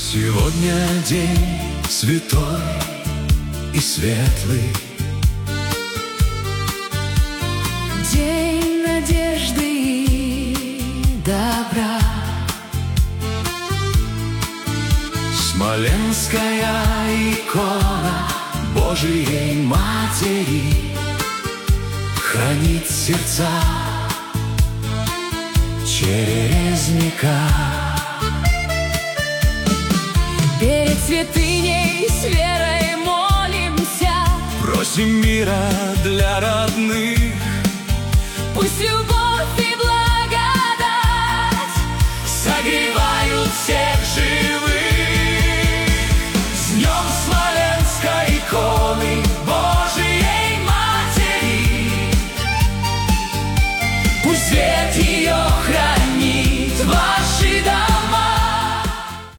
Сегодня день святой и светлый, день надежды и добра. Смоленская икона Божией Матери хранит сердца черезника. Перед святыней с верой молимся, Просим мира для родных, пусть любовь